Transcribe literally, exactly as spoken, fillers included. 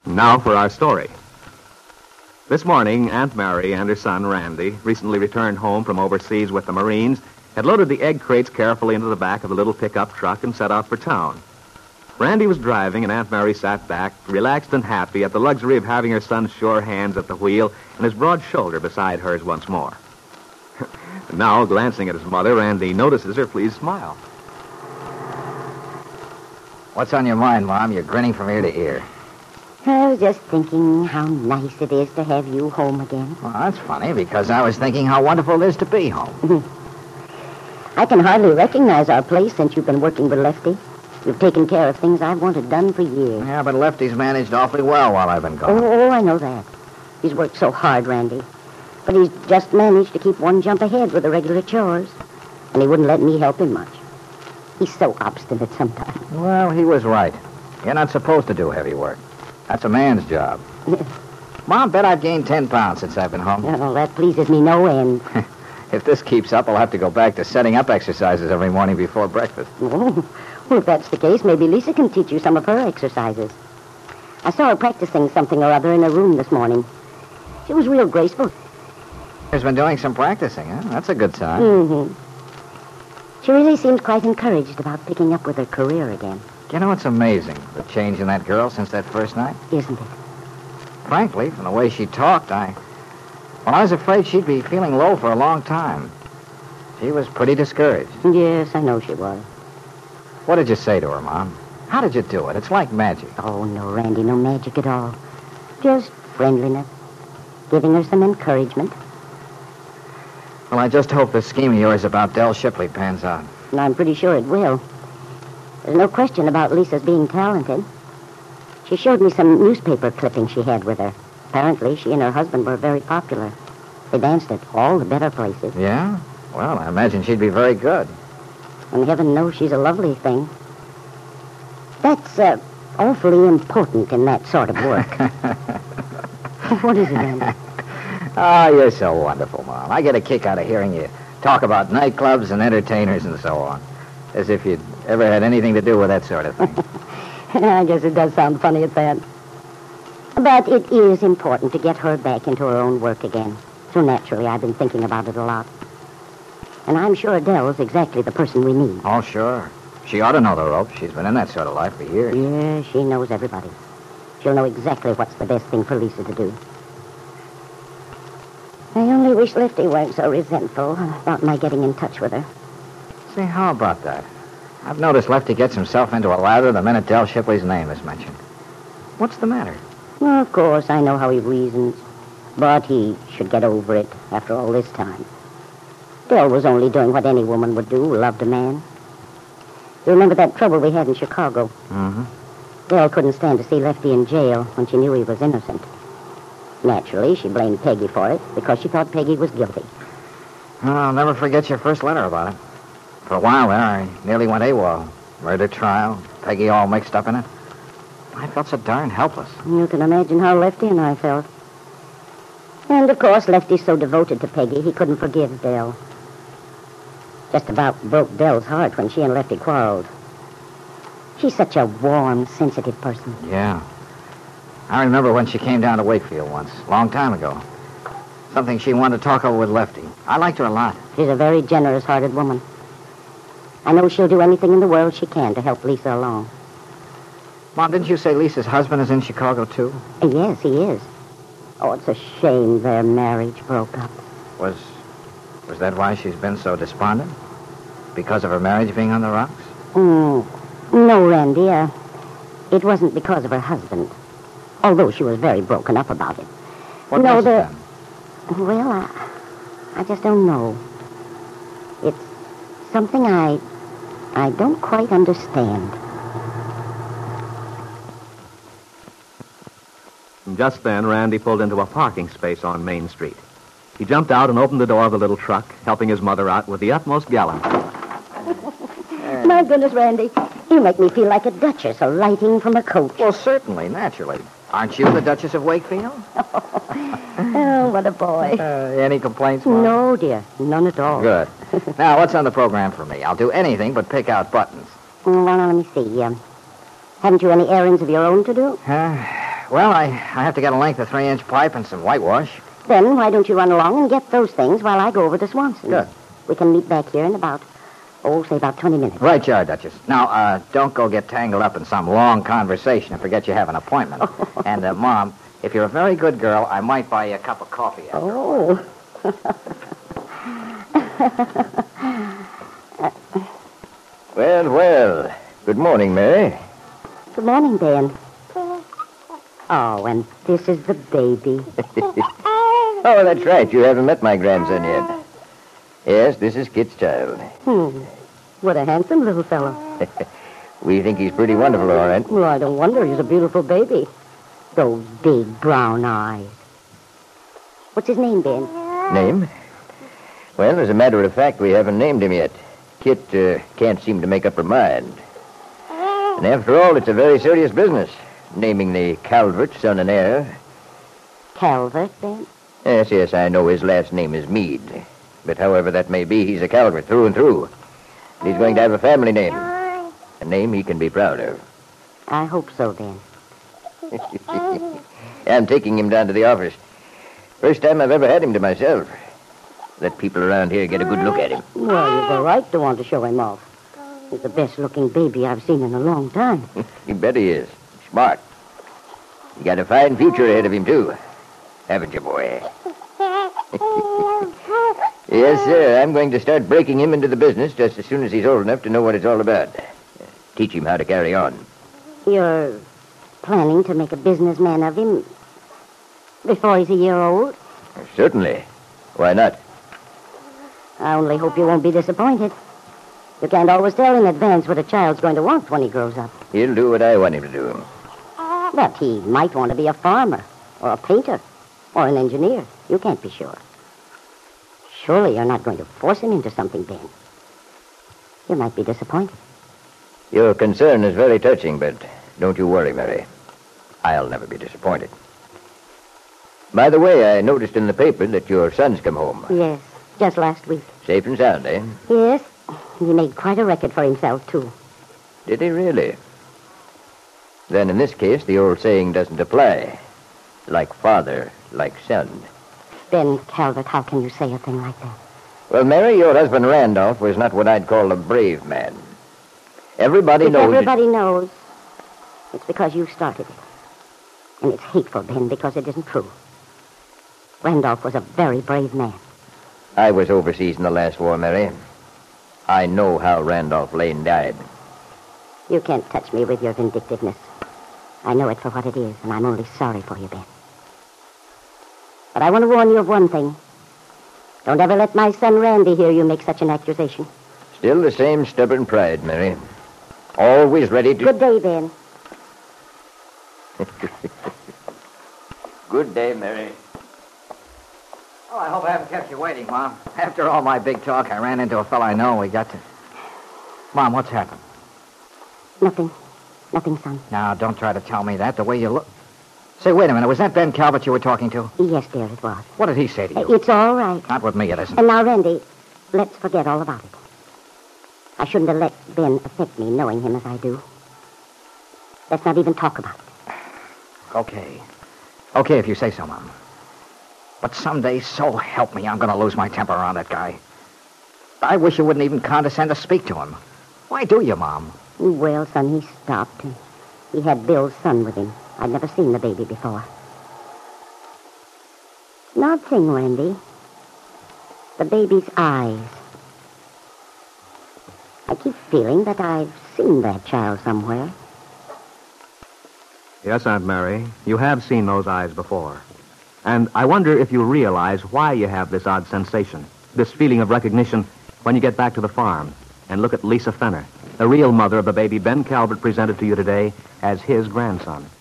Now for our story. This morning, Aunt Mary and her son, Randy, recently returned home from overseas with the Marines, had loaded the egg crates carefully into the back of the little pickup truck and set out for town. Randy was driving, and Aunt Mary sat back, relaxed and happy at the luxury of having her son's sure hands at the wheel and his broad shoulder beside hers once more. Now, glancing at his mother, Randy notices her pleased smile. What's on your mind, Mom? You're grinning from ear to ear. I was just thinking how nice it is to have you home again. Well, that's funny, because I was thinking how wonderful it is to be home. I can hardly recognize our place since you've been working with Lefty. You've taken care of things I've wanted done for years. Yeah, but Lefty's managed awfully well while I've been gone. Oh, oh, I know that. He's worked so hard, Randy. But he's just managed to keep one jump ahead with the regular chores. And he wouldn't let me help him much. He's so obstinate sometimes. Well, he was right. You're not supposed to do heavy work. That's a man's job. Mom, bet I've gained ten pounds since I've been home. Well, that pleases me no end. If this keeps up, I'll have to go back to setting up exercises every morning before breakfast. Oh, well, if that's the case, maybe Lisa can teach you some of her exercises. I saw her practicing something or other in her room this morning. She was real graceful. She's been doing some practicing, huh? That's a good sign. Mm-hmm. She really seems quite encouraged about picking up with her career again. You know, it's amazing, the change in that girl since that first night. Isn't it? Frankly, from the way she talked, I... Well, I was afraid she'd be feeling low for a long time. She was pretty discouraged. Yes, I know she was. What did you say to her, Mom? How did you do it? It's like magic. Oh, no, Randy, no magic at all. Just friendliness. Giving her some encouragement. Well, I just hope this scheme of yours about Del Shipley pans out. And I'm pretty sure it will. There's no question about Lisa's being talented. She showed me some newspaper clippings she had with her. Apparently, she and her husband were very popular. They danced at all the better places. Yeah? Well, I imagine she'd be very good. And heaven knows she's a lovely thing. That's uh, awfully important in that sort of work. What is it, Andy? Oh, you're so wonderful, Mom. I get a kick out of hearing you talk about nightclubs and entertainers and so on. As if you'd ever had anything to do with that sort of thing. I guess it does sound funny at that. But it is important to get her back into her own work again. So naturally, I've been thinking about it a lot. And I'm sure Adele's exactly the person we need. Oh, sure. She ought to know the ropes. She's been in that sort of life for years. Yeah, she knows everybody. She'll know exactly what's the best thing for Lisa to do. I only wish Lefty weren't so resentful about my getting in touch with her. Say, how about that? I've noticed Lefty gets himself into a lather the minute Del Shipley's name is mentioned. What's the matter? Well, of course, I know how he reasons. But he should get over it after all this time. Del was only doing what any woman would do who loved a man. You remember that trouble we had in Chicago? Mm-hmm. Del couldn't stand to see Lefty in jail when she knew he was innocent. Naturally, she blamed Peggy for it because she thought Peggy was guilty. Well, I'll never forget your first letter about it. For a while there, I nearly went AWOL. Murder trial, Peggy all mixed up in it. I felt so darn helpless. You can imagine how Lefty and I felt. And, of course, Lefty's so devoted to Peggy, he couldn't forgive Del. Just about broke Del's heart when she and Lefty quarreled. She's such a warm, sensitive person. Yeah. I remember when she came down to Wakefield once, a long time ago. Something she wanted to talk over with Lefty. I liked her a lot. She's a very generous-hearted woman. I know she'll do anything in the world she can to help Lisa along. Mom, didn't you say Lisa's husband is in Chicago, too? Uh, yes, he is. Oh, it's a shame their marriage broke up. Was... was that why she's been so despondent? Because of her marriage being on the rocks? Mm, no, Randy. Uh, it wasn't because of her husband. Although she was very broken up about it. What no, was the... it then? Well, I, I just don't know. It's something I... I don't quite understand. Just then, Randy pulled into a parking space on Main Street. He jumped out and opened the door of the little truck, helping his mother out with the utmost gallantry. My goodness, Randy. You make me feel like a duchess alighting from a coach. Well, certainly, naturally. Aren't you the Duchess of Wakefield? Oh, what a boy. Uh, any complaints, Mom? No, dear. None at all. Good. Now, what's on the program for me? I'll do anything but pick out buttons. Well, now, let me see. Um, haven't you any errands of your own to do? Uh, Well, I, I have to get a length of three-inch pipe and some whitewash. Then why don't you run along and get those things while I go over to Swanson? Good. We can meet back here in about, oh, say about twenty minutes. Right, you are, Duchess. Now, uh, don't go get tangled up in some long conversation and forget you have an appointment. And, uh, Mom, if you're a very good girl, I might buy you a cup of coffee. After Oh. Well, well. Good morning, Mary. Good morning, Ben. Oh, and this is the baby. Oh, that's right. You haven't met my grandson yet. Yes, this is Kit's child. Hmm. What a handsome little fellow. We think he's pretty wonderful, all right. Well, I don't wonder. He's a beautiful baby. Those big brown eyes. What's his name, Ben? Name? Well, as a matter of fact, we haven't named him yet. Kit uh, can't seem to make up her mind. And after all, it's a very serious business, naming the Calvert son and heir. Calvert, Ben? Yes, yes, I know his last name is Meade. But however that may be, he's a Calvert through and through. And he's going to have a family name. A name he can be proud of. I hope so, Ben. I'm taking him down to the office. First time I've ever had him to myself. Let people around here get a good look at him. Well, you've a right to want to show him off. He's the best-looking baby I've seen in a long time. You bet he is. Smart. You got a fine future ahead of him, too. Haven't you, boy? Yes, sir. I'm going to start breaking him into the business just as soon as he's old enough to know what it's all about. Teach him how to carry on. You're planning to make a businessman of him before he's a year old? Certainly. Why not? I only hope you won't be disappointed. You can't always tell in advance what a child's going to want when he grows up. He'll do what I want him to do. But he might want to be a farmer, or a painter, or an engineer. You can't be sure. Surely you're not going to force him into something, Ben. You might be disappointed. Your concern is very touching, but don't you worry, Mary. I'll never be disappointed. By the way, I noticed in the paper that your son's come home. Yes, just last week. Safe and sound, eh? Yes, he made quite a record for himself, too. Did he really? Then in this case, the old saying doesn't apply. Like father, like son. Ben Calvert, how can you say a thing like that? Well, Mary, your husband Randolph was not what I'd call a brave man. Everybody If knows... everybody knows, it's because you started it. And it's hateful, Ben, because it isn't true. Randolph was a very brave man. I was overseas in the last war, Mary. I know how Randolph Lane died. You can't touch me with your vindictiveness. I know it for what it is, and I'm only sorry for you, Ben. But I want to warn you of one thing. Don't ever let my son Randy hear you make such an accusation. Still the same stubborn pride, Mary. Always ready to... Good day, Ben. Good day, Mary. Oh, I hope I haven't kept you waiting, Mom. After all my big talk, I ran into a fellow I know. We got to... Mom, what's happened? Nothing. Nothing, son. Now, don't try to tell me that. The way you look... Say, wait a minute. Was that Ben Calvert you were talking to? Yes, dear, it was. What did he say to you? It's all right. Not with me, it isn't. And now, Randy, let's forget all about it. I shouldn't have let Ben affect me, knowing him as I do. Let's not even talk about it. Okay. Okay, if you say so, Mom. But someday, so help me, I'm going to lose my temper around that guy. I wish you wouldn't even condescend to speak to him. Why do you, Mom? Well, son, he stopped. And he had Bill's son with him. I'd never seen the baby before. An odd thing, Randy. The baby's eyes. I keep feeling that I've seen that child somewhere. Yes, Aunt Mary, you have seen those eyes before. And I wonder if you realize why you have this odd sensation, this feeling of recognition when you get back to the farm and look at Lisa Fenner, the real mother of the baby Ben Calvert presented to you today as his grandson.